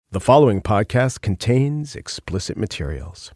The following podcast contains explicit materials.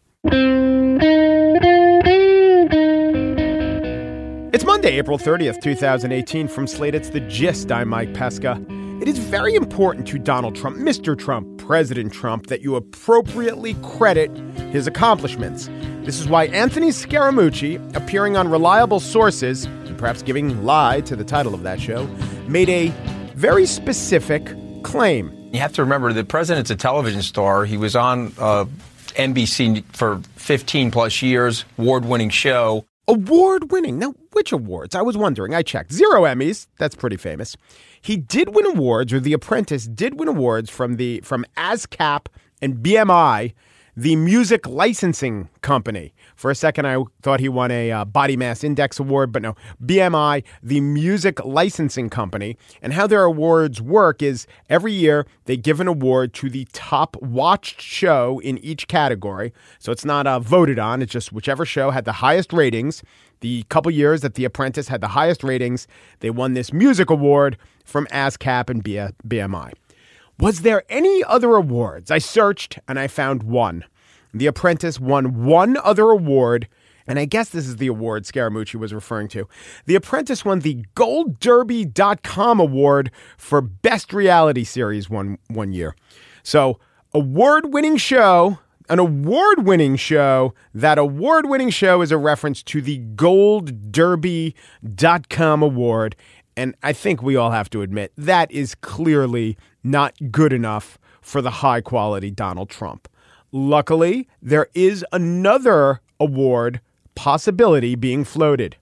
It's Monday, April 30th, 2018. From Slate, it's The Gist. I'm Mike Pesca. It is very important to Donald Trump, Mr. Trump, President Trump, that you appropriately credit his accomplishments. This is why Anthony Scaramucci, appearing on reliable sources, and perhaps giving lie to the title of that show, made a very specific claim. You have to remember the president's a television star. He was on NBC for 15 plus years, award-winning show. Award-winning? Now, which awards? I was wondering. I checked. 0 Emmys. That's pretty famous. He did win awards, or The Apprentice did win awards from ASCAP and BMI, the music licensing company. For a second, I thought he won a Body Mass Index award, but no. BMI, the music licensing company. And how their awards work is every year they give an award to the top watched show in each category. So it's not voted on. It's just whichever show had the highest ratings. The couple years that The Apprentice had the highest ratings, they won this music award from ASCAP and BMI. Was there any other awards? I searched and I found one. The Apprentice won one other award, and I guess this is the award Scaramucci was referring to. The Apprentice won the GoldDerby.com award for Best Reality Series one year. So, award-winning show, an award-winning show. That award-winning show is a reference to the GoldDerby.com award. And I think we all have to admit that is clearly not good enough for the high-quality Donald Trump. Luckily, there is another award possibility being floated.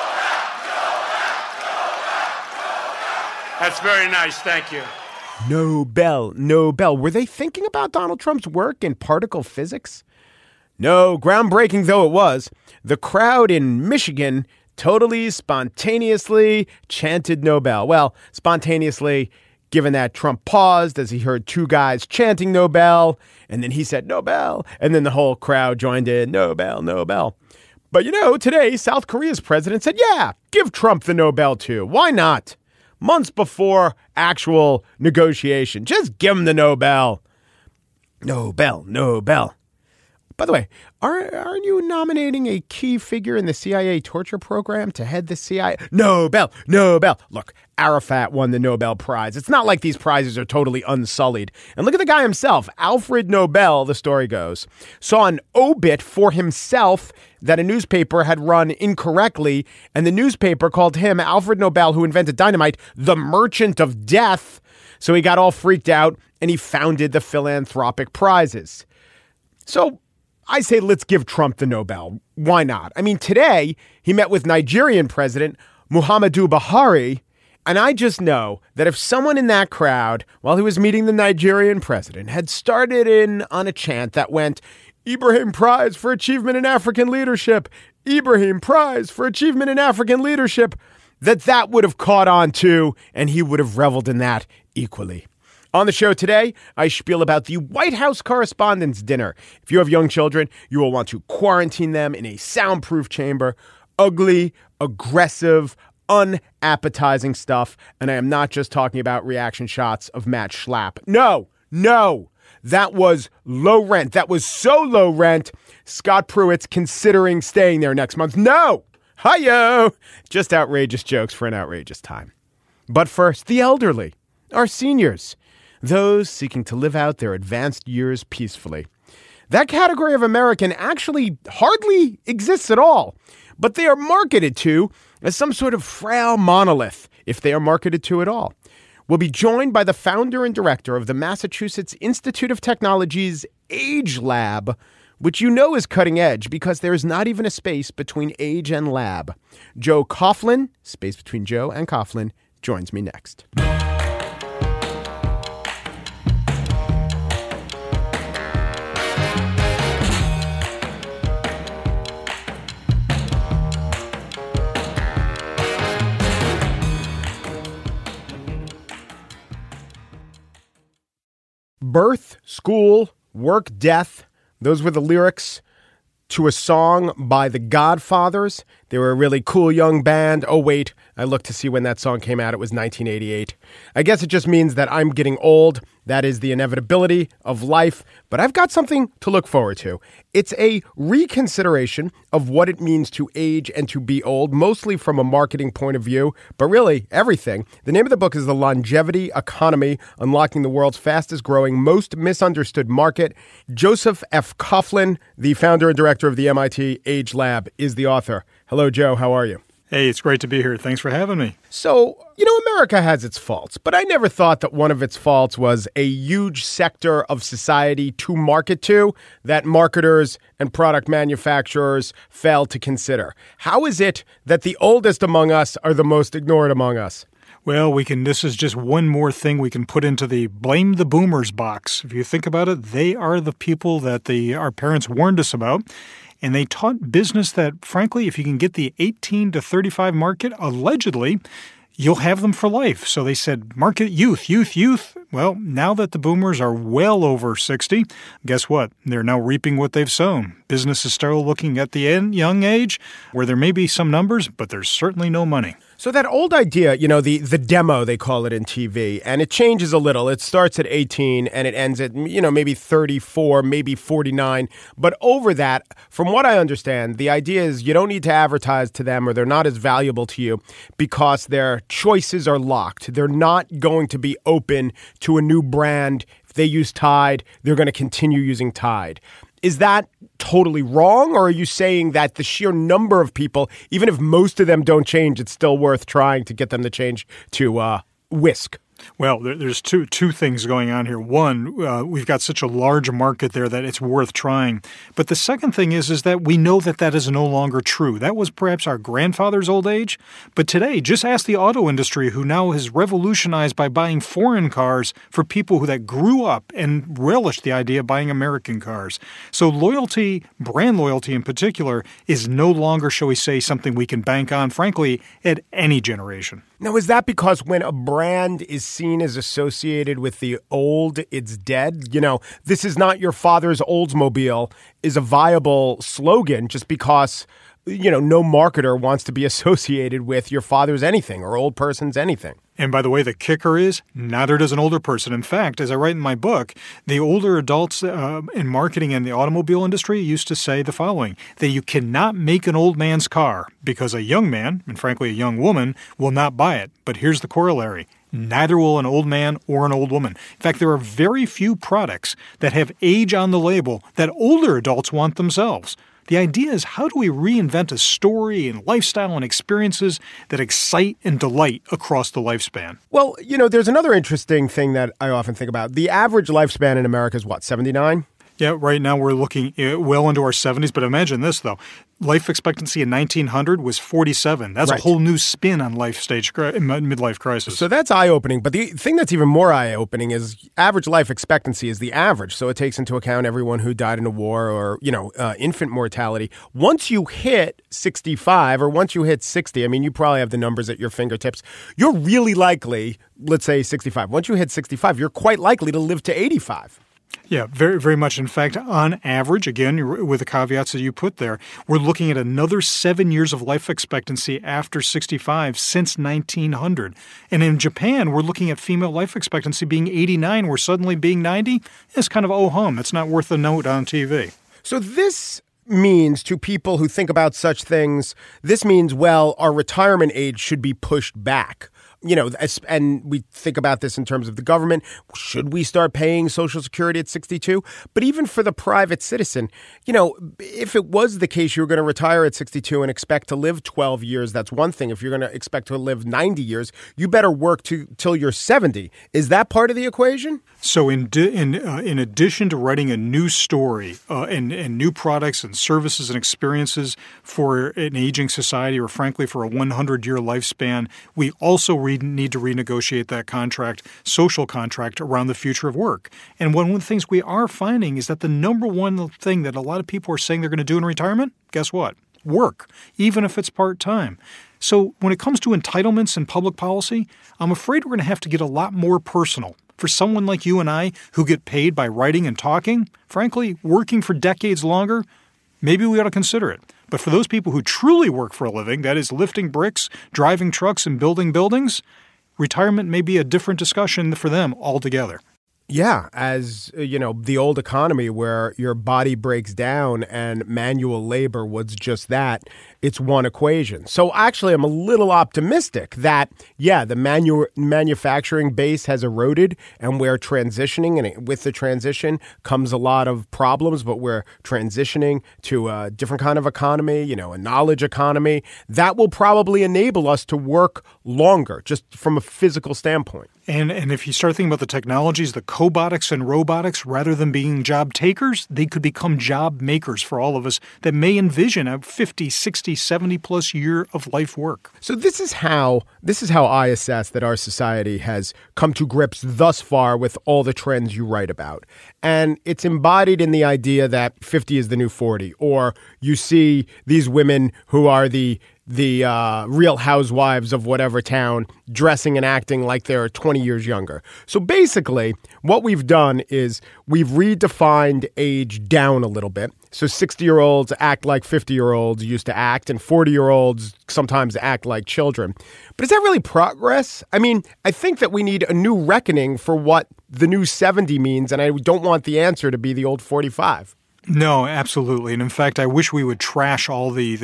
That's very nice. Thank you. Nobel. Were they thinking about Donald Trump's work in particle physics? No, groundbreaking though it was, the crowd in Michigan totally spontaneously chanted Nobel. Well, spontaneously, given that Trump paused as he heard two guys chanting Nobel, and then he said Nobel, and then the whole crowd joined in, Nobel. But today, South Korea's president said, yeah, give Trump the Nobel too. Why not? Months before actual negotiation, just give him the Nobel. Nobel. By the way, aren't you nominating a key figure in the CIA torture program to head the CIA? Nobel. Look, Arafat won the Nobel Prize. It's not like these prizes are totally unsullied. And look at the guy himself. Alfred Nobel, the story goes, saw an obit for himself that a newspaper had run incorrectly, and the newspaper called him, Alfred Nobel, who invented dynamite, the merchant of death. So he got all freaked out, and he founded the philanthropic prizes. So I say let's give Trump the Nobel. Why not? I mean, today he met with Nigerian President Muhammadu Buhari, and I just know that if someone in that crowd, while he was meeting the Nigerian president, had started in on a chant that went, Ibrahim Prize for Achievement in African Leadership, Ibrahim Prize for Achievement in African Leadership, that would have caught on too, and he would have reveled in that equally. On the show today, I spiel about the White House Correspondents' Dinner. If you have young children, you will want to quarantine them in a soundproof chamber. Ugly, aggressive, unappetizing stuff. And I am not just talking about reaction shots of Matt Schlapp. No. That was low rent. That was so low rent, Scott Pruitt's considering staying there next month. No. Hi-yo. Just outrageous jokes for an outrageous time. But first, the elderly, our seniors. Those seeking to live out their advanced years peacefully. That category of American actually hardly exists at all, but they are marketed to as some sort of frail monolith, if they are marketed to at all. We'll be joined by the founder and director of the Massachusetts Institute of Technology's Age Lab, which is cutting edge because there is not even a space between age and lab. Joe Coughlin, space between Joe and Coughlin, joins me next. Birth, school, work, death. Those were the lyrics to a song by the Godfathers. They were a really cool young band. Oh, wait, I looked to see when that song came out. It was 1988. I guess it just means that I'm getting old. That is the inevitability of life. But I've got something to look forward to. It's a reconsideration of what it means to age and to be old, mostly from a marketing point of view, but really everything. The name of the book is The Longevity Economy, Unlocking the World's Fastest Growing, Most Misunderstood Market. Joseph F. Coughlin, the founder and director of the MIT Age Lab, is the author. Hello, Joe. How are you? Hey, it's great to be here. Thanks for having me. So, America has its faults, but I never thought that one of its faults was a huge sector of society to market to that marketers and product manufacturers fail to consider. How is it that the oldest among us are the most ignored among us? Well, this is just one more thing we can put into the blame the boomers box. If you think about it, they are the people that our parents warned us about. And they taught business that, frankly, if you can get the 18 to 35 market, allegedly, you'll have them for life. So they said, market youth, youth, youth. Well, now that the boomers are well over 60, guess what? They're now reaping what they've sown. Business is still looking at the young age where there may be some numbers, but there's certainly no money. So that old idea, the demo, they call it in TV, and it changes a little. It starts at 18 and it ends at, maybe 34, maybe 49. But over that, from what I understand, the idea is you don't need to advertise to them or they're not as valuable to you because their choices are locked. They're not going to be open to a new brand. If they use Tide, they're going to continue using Tide. Is that totally wrong, or are you saying that the sheer number of people, even if most of them don't change, it's still worth trying to get them to change to Whisk? Well, there's two things going on here. One, we've got such a large market there that it's worth trying. But the second thing is that we know that is no longer true. That was perhaps our grandfather's old age. But today, just ask the auto industry, who now has revolutionized by buying foreign cars for people that grew up and relished the idea of buying American cars. So loyalty, brand loyalty in particular, is no longer, shall we say, something we can bank on, frankly, at any generation. Now, is that because when a brand is seen as associated with the old, it's dead? This is not your father's Oldsmobile is a viable slogan just because, no marketer wants to be associated with your father's anything or old person's anything. And by the way, the kicker is, neither does an older person. In fact, as I write in my book, the older adults in marketing in the automobile industry used to say the following, that you cannot make an old man's car because a young man, and frankly a young woman, will not buy it. But here's the corollary. Neither will an old man or an old woman. In fact, there are very few products that have age on the label that older adults want themselves. The idea is, how do we reinvent a story and lifestyle and experiences that excite and delight across the lifespan? Well, there's another interesting thing that I often think about. The average lifespan in America is what, 79? Yeah, right now we're looking well into our 70s. But imagine this, though. Life expectancy in 1900 was 47. That's right. A whole new spin on midlife crisis. So that's eye-opening. But the thing that's even more eye-opening is average life expectancy is the average. So it takes into account everyone who died in a war or, infant mortality. Once you hit 65 or once you hit 60, you probably have the numbers at your fingertips. You're really likely, let's say 65. Once you hit 65, you're quite likely to live to 85. Yeah, very, very much. In fact, on average, again, with the caveats that you put there, we're looking at another 7 years of life expectancy after 65 since 1900. And in Japan, we're looking at female life expectancy being 89, where suddenly being 90 is kind of oh-hum. It's not worth a note on TV. So this means to people who think about such things, this means, well, our retirement age should be pushed back. And we think about this in terms of the government. Should we start paying Social Security at 62? But even for the private citizen, if it was the case you were going to retire at 62 and expect to live 12 years, that's one thing. If you're going to expect to live 90 years, you better work till you're 70. Is that part of the equation? So in addition to writing a new story and new products and services and experiences for an aging society or, frankly, for a 100-year lifespan, we also need to renegotiate that social contract around the future of work. And one of the things we are finding is that the number one thing that a lot of people are saying they're going to do in retirement, guess what? Work, even if it's part-time. So when it comes to entitlements and public policy, I'm afraid we're going to have to get a lot more personal. For someone like you and I who get paid by writing and talking, frankly, working for decades longer, maybe we ought to consider it. But for those people who truly work for a living, that is lifting bricks, driving trucks, and building buildings, retirement may be a different discussion for them altogether. Yeah, as the old economy where your body breaks down and manual labor was just that. It's one equation. So actually, I'm a little optimistic that, the manufacturing base has eroded and we're transitioning. And with the transition comes a lot of problems, but we're transitioning to a different kind of economy, a knowledge economy. That will probably enable us to work longer, just from a physical standpoint. And if you start thinking about the technologies, the cobotics and robotics, rather than being job takers, they could become job makers for all of us that may envision a 50, 60, 70-plus year of life work. So this is how I assess that our society has come to grips thus far with all the trends you write about. And it's embodied in the idea that 50 is the new 40, or you see these women who are the real housewives of whatever town dressing and acting like they're 20 years younger. So basically, what we've done is we've redefined age down a little bit. So 60-year-olds act like 50-year-olds used to act, and 40-year-olds sometimes act like children. But is that really progress? I mean, I think that we need a new reckoning for what the new 70 means, and I don't want the answer to be the old 45. No, absolutely. And in fact, I wish we would trash all the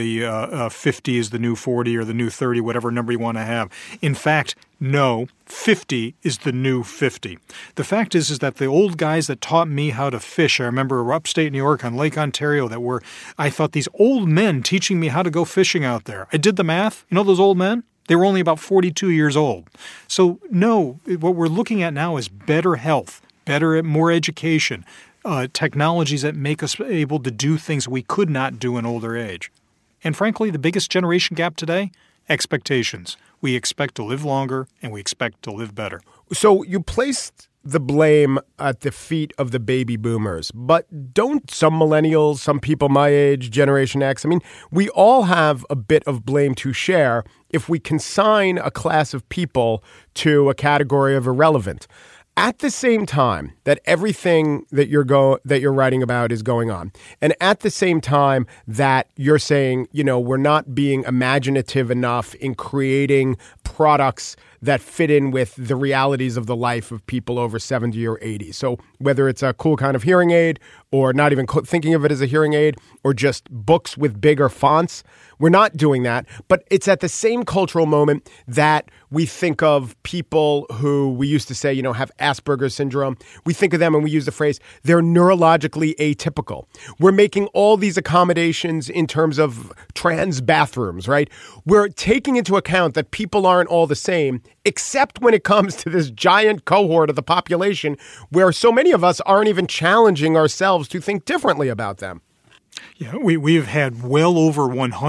50 is the new 40 or the new 30, whatever number you want to have. In fact, no, 50 is the new 50. The fact is that the old guys that taught me how to fish, I remember upstate New York on Lake Ontario, I thought these old men teaching me how to go fishing out there. I did the math. You know those old men? They were only about 42 years old. So no, what we're looking at now is better health, more education, technologies that make us able to do things we could not do in older age. And frankly, the biggest generation gap today, expectations. We expect to live longer and we expect to live better. So you placed the blame at the feet of the baby boomers, but don't some millennials, some people my age, Generation X, we all have a bit of blame to share if we consign a class of people to a category of irrelevant. At the same time that everything that you're writing about is going on, and at the same time that you're saying, we're not being imaginative enough in creating products that fit in with the realities of the life of people over 70 or 80. So whether it's a cool kind of hearing aid or not even thinking of it as a hearing aid or just books with bigger fonts, we're not doing that. But it's at the same cultural moment that we think of people who we used to say, have Asperger's syndrome. We think of them and we use the phrase, they're neurologically atypical. We're making all these accommodations in terms of trans bathrooms, right? We're taking into account that people aren't all the same, except when it comes to this giant cohort of the population where so many of us aren't even challenging ourselves to think differently about them. Yeah, we've had well over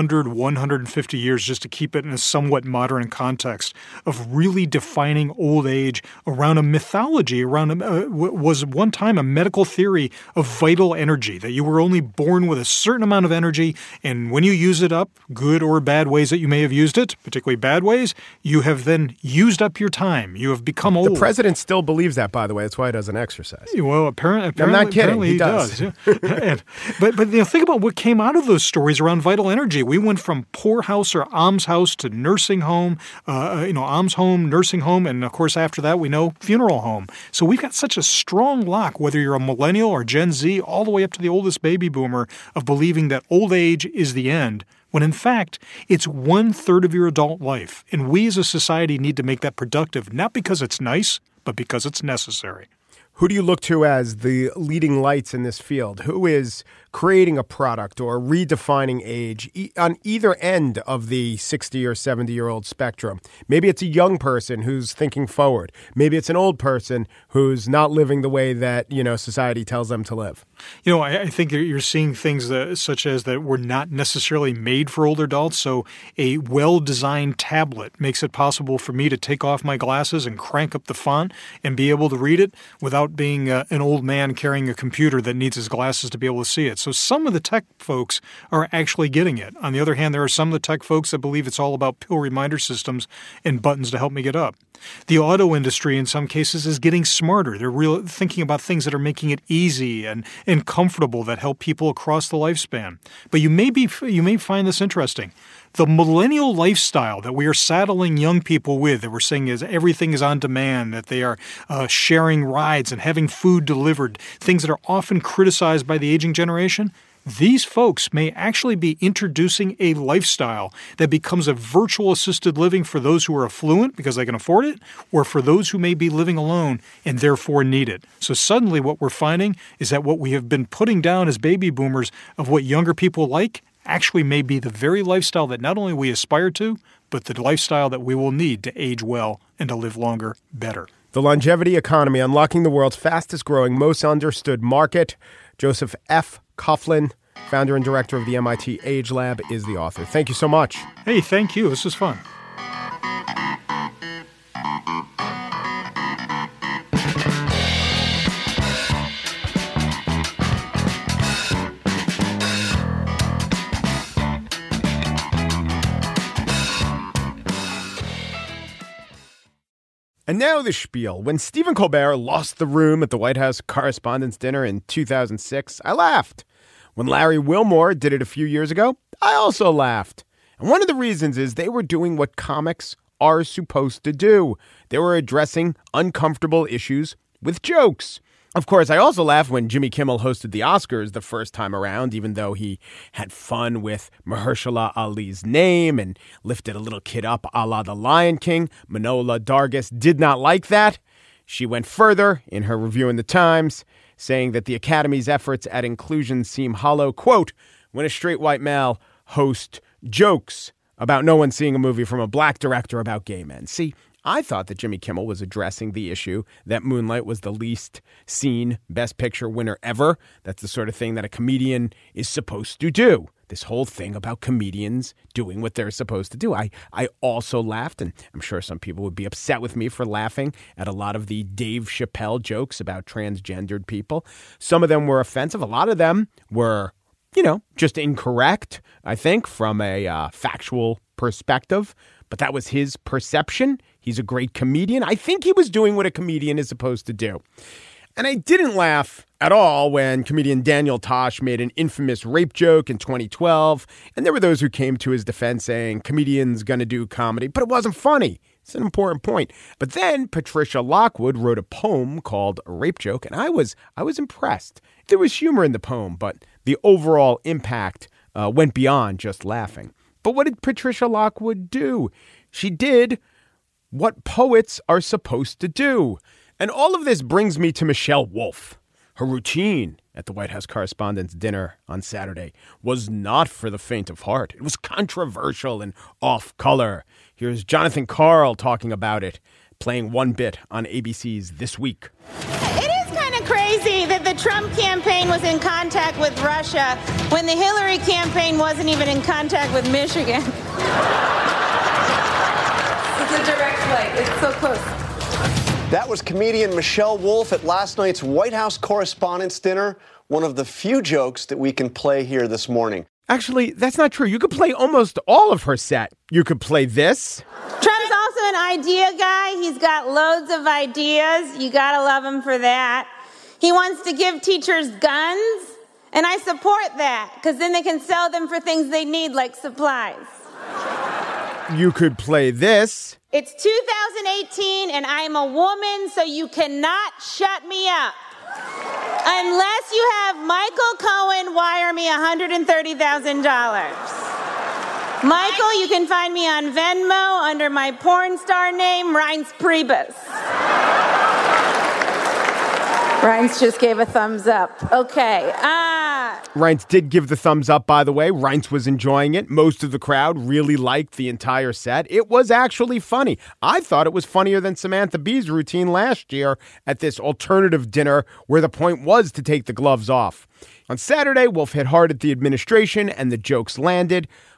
150 years, just to keep it in a somewhat modern context, of really defining old age around a mythology, was one time a medical theory of vital energy, that you were only born with a certain amount of energy, and when you use it up, good or bad ways that you may have used it, particularly bad ways, you have then used up your time. You have become old. The president still believes that, by the way. That's why he doesn't exercise. Well, apparently I'm not kidding. He does. Yeah. But think about what came out of those stories around vital energy. We went from poorhouse or almshouse to nursing home, alms home, nursing home, and of course after that we know funeral home. So we've got such a strong lock, whether you're a millennial or Gen Z, all the way up to the oldest baby boomer, of believing that old age is the end, when in fact it's 1/3 of your adult life. And we as a society need to make that productive, not because it's nice, but because it's necessary. Who do you look to as the leading lights in this field? Who is creating a product or redefining age on either end of the 60 or 70-year-old spectrum? Maybe it's a young person who's thinking forward. Maybe it's an old person who's not living the way that, society tells them to live. I think you're seeing things such as that were not necessarily made for older adults. So a well-designed tablet makes it possible for me to take off my glasses and crank up the font and be able to read it without without being an old man carrying a computer that needs his glasses to be able to see it. So some of the tech folks are actually getting it. On the other hand, there are some of the tech folks that believe it's all about pill reminder systems and buttons to help me get up. The auto industry, in some cases, is getting smarter. They're thinking about things that are making it easy and comfortable that help people across the lifespan. But you may find this interesting. The millennial lifestyle that we are saddling young people with, that we're saying is everything is on demand, that they are sharing rides and having food delivered, things that are often criticized by the aging generation, these folks may actually be introducing a lifestyle that becomes a virtual assisted living for those who are affluent because they can afford it, or for those who may be living alone and therefore need it. So suddenly what we're finding is that what we have been putting down as baby boomers of what younger people like actually may be the very lifestyle that not only we aspire to, but the lifestyle that we will need to age well and to live longer better. The Longevity Economy, Unlocking the World's Fastest Growing, Most Understood Market. Joseph F. Coughlin, founder and director of the MIT Age Lab, is the author. Thank you so much. Hey, thank you. This was fun. And now the spiel. When Stephen Colbert lost the room at the White House Correspondents' Dinner in 2006, I laughed. When Larry Wilmore did it a few years ago, I also laughed. And one of the reasons is they were doing what comics are supposed to do. They were addressing uncomfortable issues with jokes. Of course, I also laughed when Jimmy Kimmel hosted the Oscars the first time around, even though he had fun with Mahershala Ali's name and lifted a little kid up a la The Lion King. Manohla Dargis did not like that. She went further in her review in The Times, saying that the Academy's efforts at inclusion seem hollow, quote, when a straight white male hosts jokes about no one seeing a movie from a black director about gay men. See, I thought that Jimmy Kimmel was addressing the issue that Moonlight was the least seen Best Picture winner ever. That's the sort of thing that a comedian is supposed to do. This whole thing about comedians doing what they're supposed to do. I also laughed, and I'm sure some people would be upset with me for laughing at a lot of the Dave Chappelle jokes about transgendered people. Some of them were offensive. A lot of them were, just incorrect, I think, from a factual perspective. But that was his perception. He's a great comedian. I think he was doing what a comedian is supposed to do. And I didn't laugh at all when comedian Daniel Tosh made an infamous rape joke in 2012. And there were those who came to his defense saying comedians going to do comedy, but it wasn't funny. It's an important point. But then Patricia Lockwood wrote a poem called A Rape Joke, and I was impressed. There was humor in the poem, but the overall impact went beyond just laughing. But what did Patricia Lockwood do? She did what poets are supposed to do. And all of this brings me to Michelle Wolf. Her routine at the White House Correspondents' Dinner on Saturday was not for the faint of heart. It was controversial and off-color. Here's Jonathan Karl talking about it, playing one bit on ABC's This Week. It is kind of crazy that the Trump campaign was in contact with Russia when the Hillary campaign wasn't even in contact with Michigan. It's a direct flight. It's so close. That was comedian Michelle Wolf at last night's White House Correspondents' Dinner, one of the few jokes that we can play here this morning. Actually, that's not true. You could play almost all of her set. You could play this. Trump's also an idea guy. He's got loads of ideas. You gotta love him for that. He wants to give teachers guns, and I support that, because then they can sell them for things they need, like supplies. You could play this. It's 2018, and I'm a woman, so you cannot shut me up. Unless you have Michael Cohen wire me $130,000. Michael, you can find me on Venmo under my porn star name, Reince Priebus. Reince just gave a thumbs up. Okay. Reince did give the thumbs up, by the way. Reince was enjoying it. Most of the crowd really liked the entire set. It was actually funny. I thought it was funnier than Samantha Bee's routine last year at this alternative dinner where the point was to take the gloves off. On Saturday, Wolf hit hard at the administration and the jokes landed.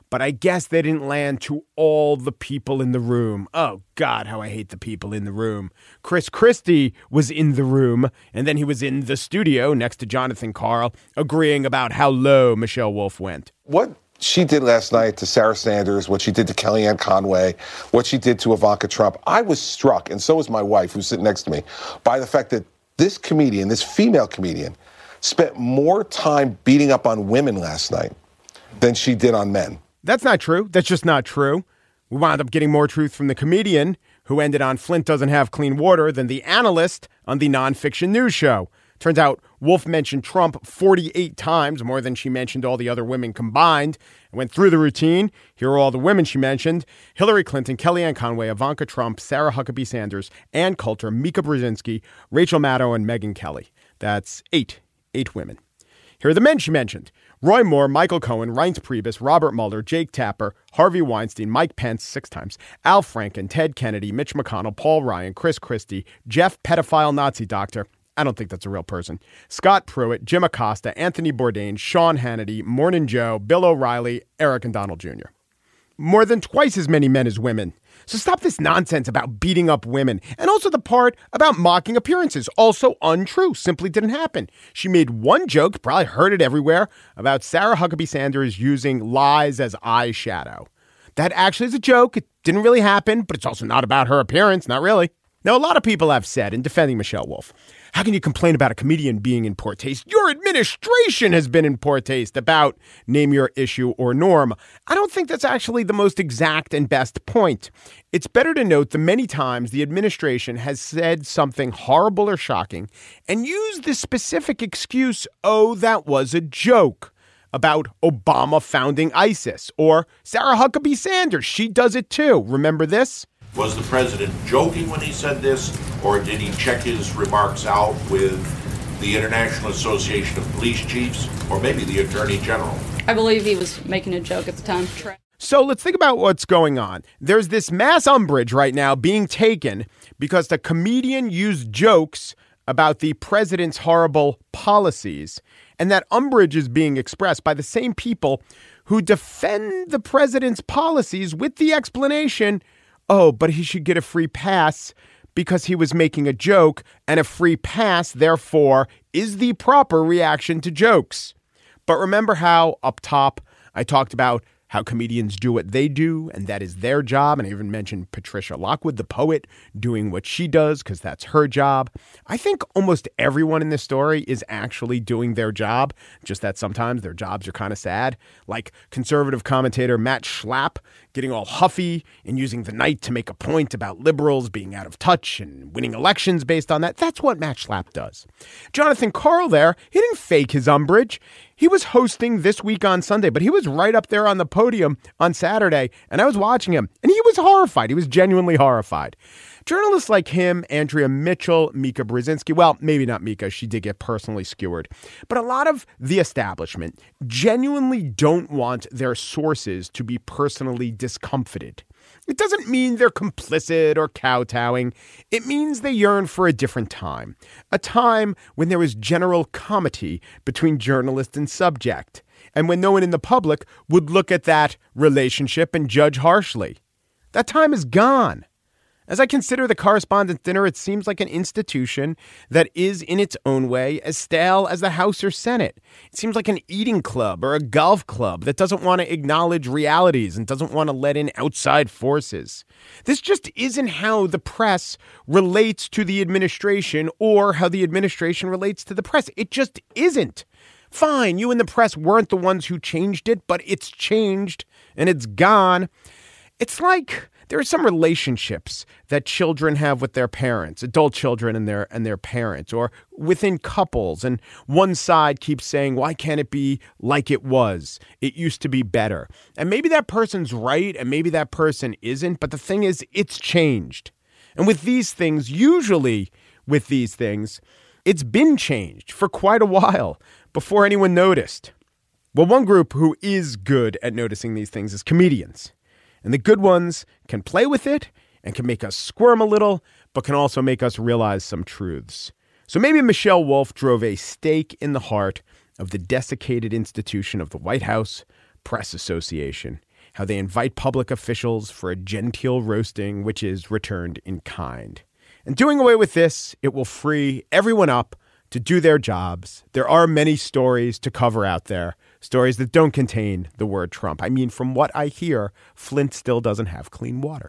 but I guess they didn't land to all the people in the room. Oh, God, how I hate the people in the room. Chris Christie was in the room, and then he was in the studio next to Jonathan Karl, agreeing about how low Michelle Wolf went. What she did last night to Sarah Sanders, what she did to Kellyanne Conway, what she did to Ivanka Trump, I was struck, and so was my wife, who's sitting next to me, by the fact that this comedian, this female comedian, spent more time beating up on women last night than she did on men. That's not true. That's just not true. We wound up getting more truth from the comedian who ended on Flint doesn't have clean water than the analyst on the nonfiction news show. Turns out Wolf mentioned Trump 48 times, more than she mentioned all the other women combined. I went through the routine. Here are all the women she mentioned: Hillary Clinton, Kellyanne Conway, Ivanka Trump, Sarah Huckabee Sanders, Ann Coulter, Mika Brzezinski, Rachel Maddow, and Megyn Kelly. That's eight women. Here are the men she mentioned: Roy Moore, Michael Cohen, Reince Priebus, Robert Mueller, Jake Tapper, Harvey Weinstein, Mike Pence 6 times, Al Franken, Ted Kennedy, Mitch McConnell, Paul Ryan, Chris Christie, Jeff Pedophile Nazi Doctor. I don't think that's a real person. Scott Pruitt, Jim Acosta, Anthony Bourdain, Sean Hannity, Morning Joe, Bill O'Reilly, Eric and Donald Jr. More than twice as many men as women. So stop this nonsense about beating up women. And also the part about mocking appearances. Also untrue. Simply didn't happen. She made one joke, probably heard it everywhere, about Sarah Huckabee Sanders using lies as eyeshadow. That actually is a joke. It didn't really happen, but it's also not about her appearance. Not really. Now, a lot of people have said in defending Michelle Wolf, how can you complain about a comedian being in poor taste? Your administration has been in poor taste about name your issue or norm. I don't think that's actually the most exact and best point. It's better to note the many times the administration has said something horrible or shocking and used the specific excuse, oh, that was a joke, about Obama founding ISIS, or Sarah Huckabee Sanders. She does it too. Remember this? Was the president joking when he said this, or did he check his remarks out with the International Association of Police Chiefs, or maybe the Attorney General? I believe he was making a joke at the time. So let's think about what's going on. There's this mass umbrage right now being taken because the comedian used jokes about the president's horrible policies. And that umbrage is being expressed by the same people who defend the president's policies with the explanation, oh, but he should get a free pass because he was making a joke, and a free pass, therefore, is the proper reaction to jokes. But remember how up top I talked about how comedians do what they do, and that is their job. And I even mentioned Patricia Lockwood, the poet, doing what she does because that's her job. I think almost everyone in this story is actually doing their job, just that sometimes their jobs are kind of sad. Like conservative commentator Matt Schlapp getting all huffy and using the night to make a point about liberals being out of touch and winning elections based on that. That's what Matt Schlapp does. Jonathan Karl there, he didn't fake his umbrage. He was hosting This Week on Sunday, but he was right up there on the podium on Saturday, and I was watching him, and he was horrified. He was genuinely horrified. Journalists like him, Andrea Mitchell, Mika Brzezinski, well, maybe not Mika, she did get personally skewered, but a lot of the establishment genuinely don't want their sources to be personally discomfited. It doesn't mean they're complicit or kowtowing. It means they yearn for a different time, a time when there was general comity between journalist and subject, and when no one in the public would look at that relationship and judge harshly. That time is gone. As I consider the Correspondents' Dinner, it seems like an institution that is in its own way as stale as the House or Senate. It seems like an eating club or a golf club that doesn't want to acknowledge realities and doesn't want to let in outside forces. This just isn't how the press relates to the administration or how the administration relates to the press. It just isn't. Fine, you and the press weren't the ones who changed it, but it's changed and it's gone. It's like there are some relationships that children have with their parents, adult children and their parents, or within couples. And one side keeps saying, why can't it be like it was? It used to be better. And maybe that person's right and maybe that person isn't. But the thing is, it's changed. And with these things, usually with these things, it's been changed for quite a while before anyone noticed. Well, one group who is good at noticing these things is comedians. And the good ones can play with it and can make us squirm a little, but can also make us realize some truths. So maybe Michelle Wolf drove a stake in the heart of the desiccated institution of the White House Press Association. how they invite public officials for a genteel roasting, which is returned in kind. And doing away with this, it will free everyone up to do their jobs. There are many stories to cover out there, stories that don't contain the word Trump. I mean, from what I hear, Flint still doesn't have clean water.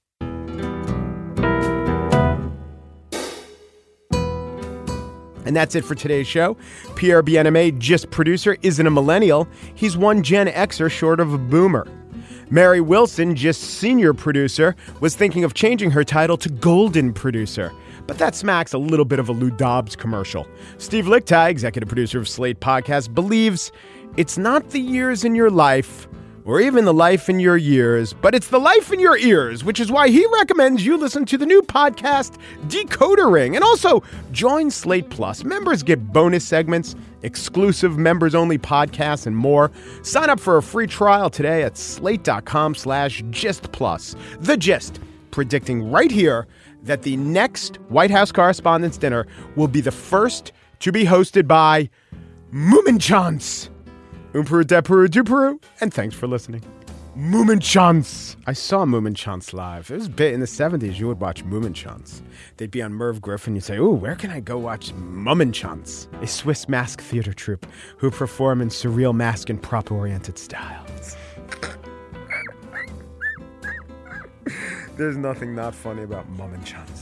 And that's it for today's show. Pierre Bienaimé, just producer, isn't a millennial. He's one Gen Xer short of a boomer. Mary Wilson, just senior producer, was thinking of changing her title to golden producer. But that smacks a little bit of a Lou Dobbs commercial. Steve Lickteig, executive producer of Slate Podcast, believes it's not the years in your life or even the life in your years, but it's the life in your ears, which is why he recommends you listen to the new podcast, Decoder Ring. And also, join Slate Plus. Members get bonus segments, exclusive members-only podcasts, and more. Sign up for a free trial today at slate.com/gistplus. The Gist, predicting right here that the next White House Correspondents' Dinner will be the first to be hosted by Mummenschanz. Peru, de Peru, du Peru, and thanks for listening. Mummenschanz. I saw Mummenschanz live. It was a bit in the 70s. You would watch Mummenschanz. They'd be on Merv Griffin. You'd say, "Ooh, where can I go watch Mummenschanz?" A Swiss mask theater troupe who perform in surreal mask and prop-oriented styles. There's nothing not funny about Mummenschanz.